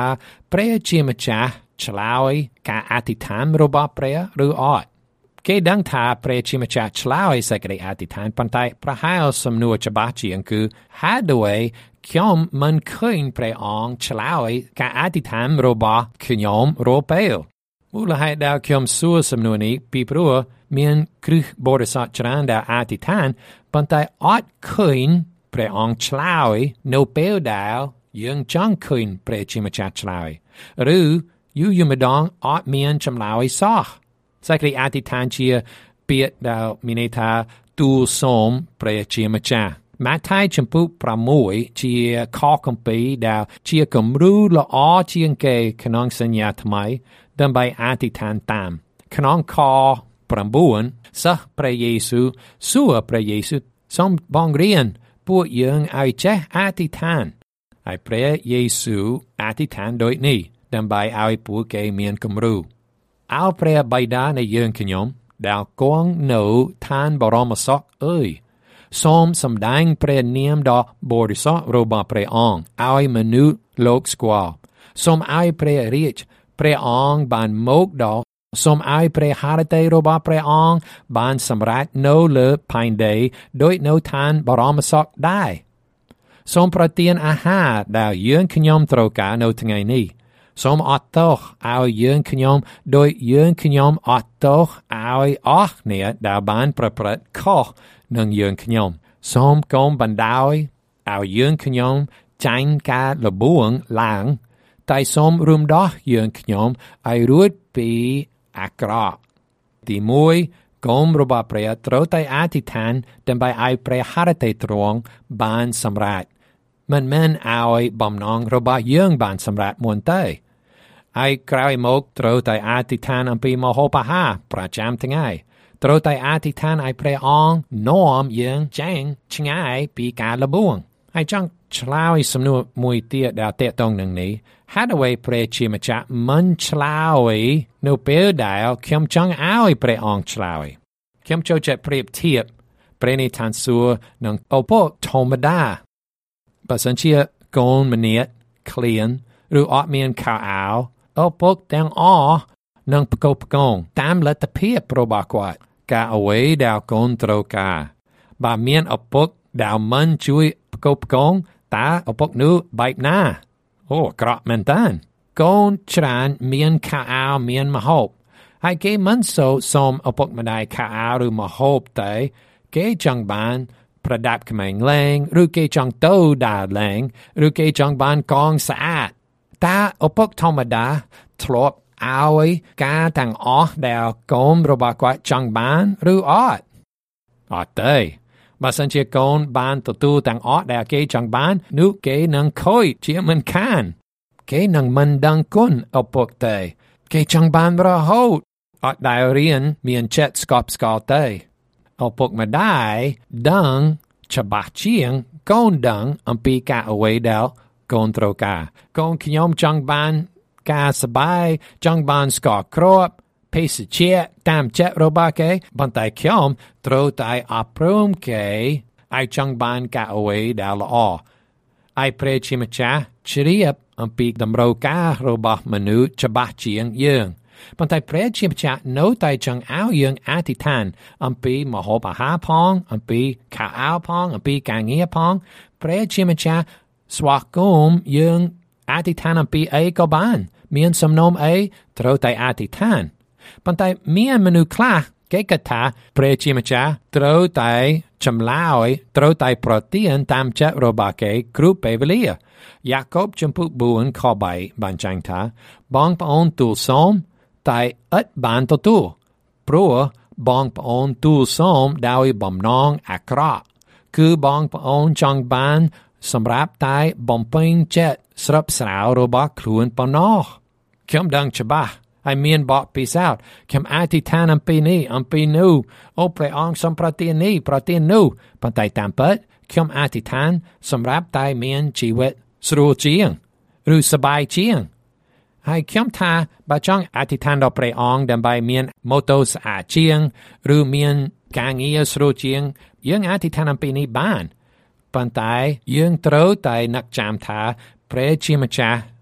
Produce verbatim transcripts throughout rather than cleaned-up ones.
ព្រះជាម្ចាស់ឆ្លើយការអធិដ្ឋានរបស់ព្រះឬអត់គេដឹងថាព្រះជាម្ចាស់ឆ្លើយសេចក្តីអធិដ្ឋានប៉ុន្តែប្រហែលសំណួរច្បាស់ជាងគឺហាក់ដូចខ្ញុំមិនឃើញព្រះអង្គឆ្លើយការអធិដ្ឋានរបស់ខ្ញុំរាល់ពេលមូលហេតុដែលខ្ញុំសួរសំណួរនេះពីព្រោះមានគ្រឹះបរិសុទ្ធច្រើនដែលអធិដ្ឋានប៉ុន្តែអត់ឃើញព្រះអង្គឆ្លើយនៅពេលដែលយើងចង់ឃើញព្រះជាម្ចាស់ឆ្លើយឬយូរយូរម្ដងអត់មានចម្លើយសោះសេចក្តីអធិដ្ឋានជាពាក្យដែលមានន័យថាទូលសូមព្រះជាម្ចាស់ម៉ាថាយចំពុកប្រាំមួយជាខគម្ពីរដែលជាគំរូល្អជាងគេក្នុងសញ្ញាថ្មីដើម្បីអធិដ្ឋានតាមក្នុងខប្រាំបួនសិស្សព្រះយេស៊ូវសួរព្រះយេស៊ូវសូមបងរៀនពួកយើងឲ្យចេះអធិដ្ឋានហើយព្រះយេស៊ូវអធិដ្ឋានដូចនេះដើម្បីឲ្យពួកគេមានគំរូអោព្រះបិតានៃយើងខ្ញុំដែលគង់នៅឋានបរមសុខអើយសូមសម្ដែងព្រះនាមដ៏បរិសុទ្ធរបស់ព្រះអង្គឲ្យមនុស្សលោកស្គាល់សូមឲ្យព្រះរាជព្រះអង្គបានមកដល់សូមឲ្យព្រះハរតីរបស់ព្រះអង្គបានសម្រេចនៅលើផែនដីដោយនៅឋានបរមសុខដែរសូមប្រទានអាហារដែលយើងខ្ញុំត្រូវការនៅថ្ងៃនេះសូមអត់ទោសឲ្យយើងខ្ញុំដោយយើងខ្ញុំអត់ទោសឲ្យអស់អ្នកដែលបានប្រព្រឹត្តខុសនឹងយើងខ្ញុំសូមកុំបណ្ដោយឲ្យយើងខ្ញុំចាញ់ការលបួងឡើងតែសូមរំដោះយើងខ្ញុំឲ្យរួចពីអាក្រក់ទីមួយគោមរបស់ព្រះត្រូវតែអធិដ្ឋានដើម្បីឲ្យព្រះハរតីទ្រង់បានសម្រេចមិនមែនឲ្យបំណងរបស់យើងបានសម្រេចមុនទេហើយក្រោយមកត្រូវតែអធិដ្ឋានអំពីម្ហូបអាហារប្រចាំថ្ងៃត្រូវតែអធិដ្ឋានឲ្យព្រះអង្គនាំយើងចេញឆ្ងាយពីការលបួងហើយចង់ឆ្លើយសំណួរមួយទៀតដែលតេតងនឹងនេះហាក់ដូចព្រះជាម្ចាស់មិនឆ្លើយនៅពេលដែលខ្ញុំចង់ឲ្យព្រះអង្គឆ្លើយខ្ញុំចូលចិត្តប្រៀបធៀបព្រះនិទានសួរនឹងឪពុកធម្មតាបើសិនជាកូនម្នាក់ឃ្លានឬអត់មានខោអាវឪពុកទាំងអស់នឹងផ្គូផ្គងតាមលទ្ធភាពរបស់គាត់ការអ្វីដែលកូនត្រូវការបើមានឪពុកដែលមិនជួយផ្គូផ្គងតើឪពុកនោះបែបណាអូអាក្រក់មែនតើកូនច្រើនមានខោអាវមានម្ហូបហើយគេមិនសូវសូមឪពុកម្ដាយខោអាវឬម្ហូបតែគេចង់បានប្រដាប់ក្មេងលេងឬគេចង់ទៅដើរលេងឬគេចង់បានកងស្អាតតើឪពុកធម្មតាធ្លាប់ឲ្យការទាំងអស់ដែលកូនរបស់គាត់ចង់បានឬអត់អត់ទេបើសិនជាកូនបានទទួលទាំងអស់ដែលគេចង់បាននោះគេនឹងខូចជាមិនខានគេនឹងមិនដឹងគុណឪពុកទេគេចង់បានរហូតអត់ដែលរៀនមានចិត្តស្កប់ស្កល់ទេឪពុកម្ដាយដឹងច្បាស់ជាងកូនដឹងអំពីការអ្វីដែលកូនត្រូវការកូនខ្ញុំចង់បានការសប្បាយចង់បានស្ករគ្រាប់ភេសជ្ជៈតាមចិត្តរបស់គេប៉ុន្តែខ្ញុំត្រូវតែអប់រំគេឲ្យចង់បានការអ្វីដែលល្អឲ្យព្រះជាម្ចាស់ជ្រាបអំពីតម្រូវការរបស់មនុស្សច្បាស់ជាងយើងប៉ុន្តែព្រះជាម្ចាស់នៅតែចង់ឲ្យយើងអធិដ្ឋានអំពីម្ហូបអាហារផងអំពីខោអាវផងអំពីការងារផងព្រះជាម្ចាស់ស្វាគមន៍យើងអធិដ្ឋានអំពីអីក៏បានមានសំណូមអីត្រូវតែអធិដ្ឋានប៉ុន្តែមានមនុស្សខ្លះគេគិតថាព្រះជាម្ចាស់ត្រូវតែចម្លើយត្រូវតែប្រទានតាមចិត្តរបស់គេគ្រប់ពេលវេលាយ៉ាកុបចំពុកបួនខបីបានចែងថាបងប្អូនទូលសូមតែឥតបានទទួលព្រោះបងប្អូនទូលសូមដោយបំណងអាក្រក់គឺបងប្អូនចង់បានសម្រាប់តែបំពេញចិត្តស្រាប់ស្រាវរបស់ខ្លួនប៉ុណ្ណោះខ្ញុំដឹងច្បាស់ហើយមានបកពិសោធន៍ខ្ញុំអធិដ្ឋានអំពីនេះអំពីនោះអូព្រះអង្គសូមប្រទាននេះប្រទាននោះប៉ុន្តែតាមពិតខ្ញុំអធិដ្ឋានសម្រាប់តែមានជីវិតស្រួលជាងឬសប្បាយជាងហើយខ្ញុំថាបើចង់អធិដ្ឋានដល់ព្រះអង្គដើម្បីមានម៉ូតូស្អាតជាងឬមានការងារស្រួលជាងយើងអធិដ្ឋានអំពីនេះបានប៉ុន្តែយើងត្រូវតែនឹកចាំថាព្រះជាម្ចាស់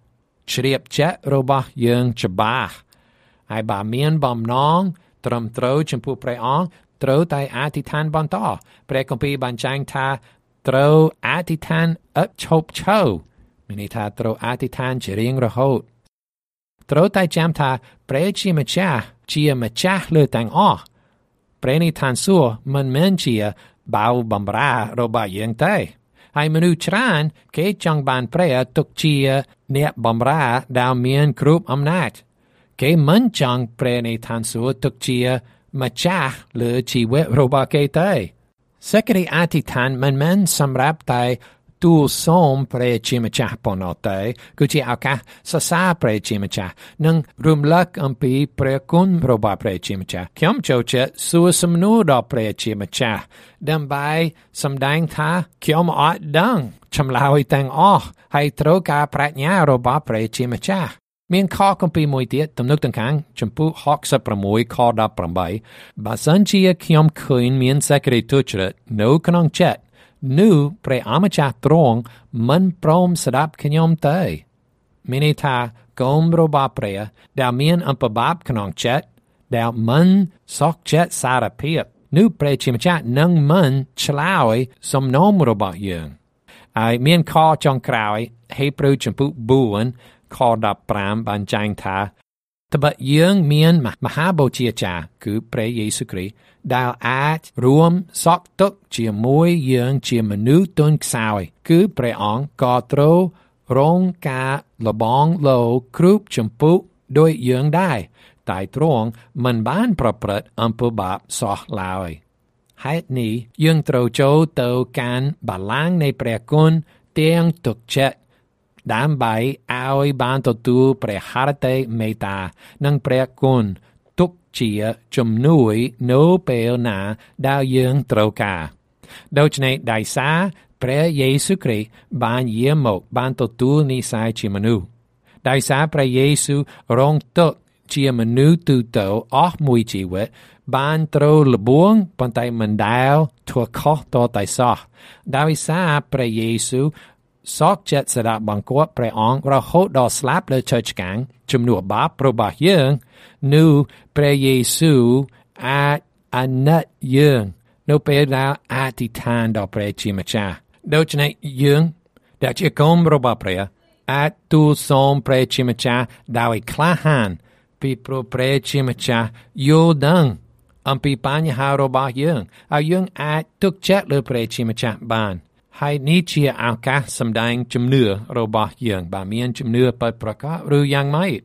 ជ្រាបចិត្តរបស់យើងច្បាស់ហើយបើមានបំណងត្រឹមត្រូវចំពោះព្រះអង្គត្រូវតែអធិដ្ឋានបន្តព្រះគម្ពីរបានចែងថាត្រូវអធិដ្ឋានឥតឈប់ឈរមានន័យថាត្រូវអធិដ្ឋានជារៀងរហូតត្រូវតែចាំថាព្រះជាម្ចាស់ជាម្ចាស់លើទាំងអស់ព្រះនិធានសួគ៌មិនមែនជាបាវបំរើរបស់យើងទេហើយមនុស្សច្រើនគេចង់បានព្រះទុកជាអ្នកបំរើដែលមានគ្រប់អំណាចគេមិនចង់ព្រះនិធានសួគ៌ទុកជាម្ចាស់លើជីវិតរបស់គេទេសេចក្តីអធិដ្ឋានមិនមែនសម្រាប់តែទូលសូមព្រះជាម្ចាស់ប៉ុណ្ណោះទេគឺជាឱកាសសរសើរព្រះជាម្ចាស់និងរំលឹកអំពីព្រះគុណរបស់ព្រះជាម្ចាស់ខ្ញុំចូលចិត្តសួរសំណួរដល់ព្រះជាម្ចាស់ដើម្បីសម្ដែងថាខ្ញុំអត់ដឹងចម្លើយទាំងអស់ហើយត្រូវការប្រាជ្ញារបស់ព្រះជាម្ចាស់មានខគម្ពីរមួយទៀតទំនុកទាំងខាងចំពោះហកសិបប្រាំមួយខដប់ប្រាំបីបើសិនជាខ្ញុំឃើញមានសេចក្តីទុច្ចរិតនៅក្នុងចិត្តនោះព្រះអម្ចាស់ទ្រង់មិនព្រមស្ដាប់ខ្ញុំទេមានន័យថាកុំរបស់ព្រះដែលមានអំពើបាបក្នុងចិត្តដែលមិនសុខចិត្តសារភាពនោះព្រះជាម្ចាស់នឹងមិនឆ្លើយសំណូមរបស់យើងហើយមានខចុងក្រោយហេព្រើរចំពោះបួនខដប់ប្រាំបានចែងថាត្បិតយើងមានមហាបូជាចារ្យគឺព្រះយេស៊ូវគ្រីស្ទដែលអាចរួមសក់ទុកជាមួយយើងជាមនុស្សទន់ខ្សោយគឺព្រះអង្គក៏ត្រូវរងការលបងលោគ្រប់ចំពោះដោយយើងដែរតែទ្រង់មិនបានប្រព្រឹត្តអំពើបាបសោះឡើយហេតុនេះយើងត្រូវចូលទៅកាន់បល្ល័ង្កនៃព្រះគុណទាំងទុកចិត្តដើម្បីឲ្យបានទទួលព្រះハរតីមេត្តានិងព្រះគុណទុកជាជំនួយនៅពេលណាដែលយើងត្រូវការដូច្នេះដោយសារព្រះយេស៊ូវគ្រីស្ទបានយាងមកបានទទួលនិស្ស័យជាមនុស្សដោយសារព្រះយេស៊ូវរងទុក្ខជាមនុស្សទូទៅអស់មួយជីវិតបានត្រូវលបួងប៉ុន្តែមិនដែលធ្វើខុសតតែសោះដោយសារព្រះយេស៊ូវសោកចិត្តស្ដាប់បង្គាប់ព្រះអង្គរហូតដល់ស្លាប់លើឈើឆ្កាងជំនួសបាបរបស់យើងនោះព្រះយេស៊ូវអាចអាណិតយើងនៅពេលដែលអធិដ្ឋានដល់ព្រះជាម្ចាស់ដូច្នេះយើងដែលជាកូនរបស់ព្រះអាចទូលសូមព្រះជាម្ចាស់ដោយក្លាហានពីព្រោះព្រះជាម្ចាស់យល់ដឹងអំពីបញ្ហារបស់យើងហើយយើងអាចទុកចិត្តលើព្រះជាម្ចាស់បានហើយនេះជាឱកាសសម្ដែងជំនឿរបស់យើងបើមានជំនឿពិតប្រាកដឬយ៉ាងម៉េច